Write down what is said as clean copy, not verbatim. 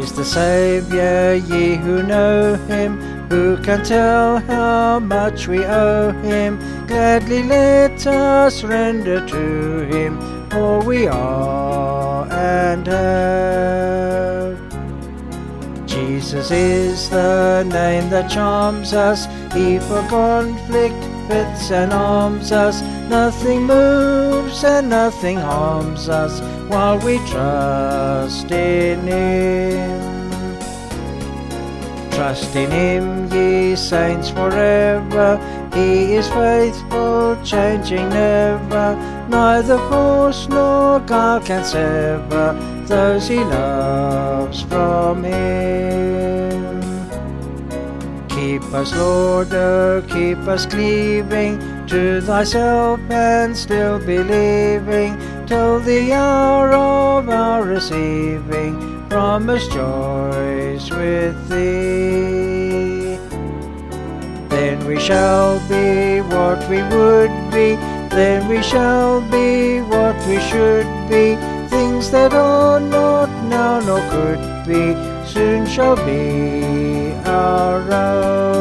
Praise the Saviour, ye who know him. Who can tell how much we owe him? Gladly let us render to him all we are and have. Jesus is the name that charms us. He for conflict fits and arms us. Nothing moves and nothing harms us while we trust in him. Trust in him, ye saints, forever. He is faithful, changing never. Neither force nor guile can sever those he loves from him. Keep us, Lord, oh, keep us cleaving to thyself and still believing, till the hour of our receiving promised joys with thee. Then we shall be what we would be, then we shall be what we should be. Things that are not now nor could be, soon shall be our own.